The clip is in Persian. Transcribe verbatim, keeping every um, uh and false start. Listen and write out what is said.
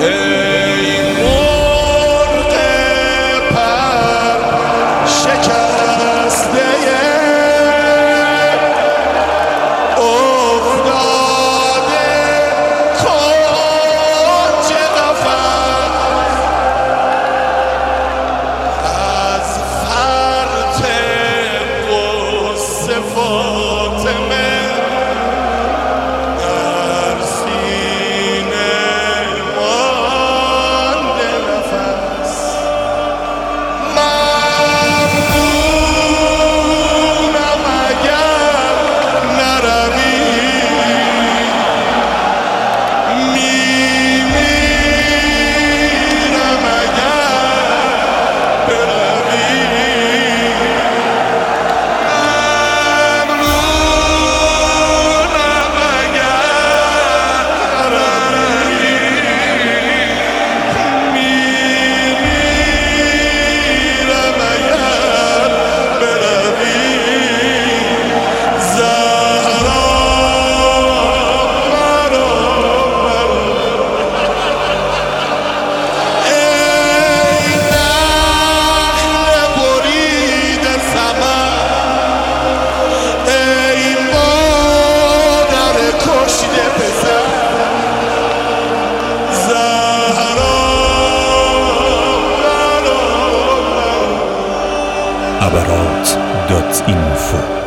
ای مرغ پر شکسته افتاده کنج قفس، از فرط غصه فاطمه در سینه مانده نفس. ممنونم اگر نروی، میمیرم اگر بروی. ممنونم اگر نروی، میمیرم اگر بروی. زهرا مرا مرا، ای نخل بریده ثمر، ای مادر کشته پسر. زهرا مرا مرا. ابرات دات اینفو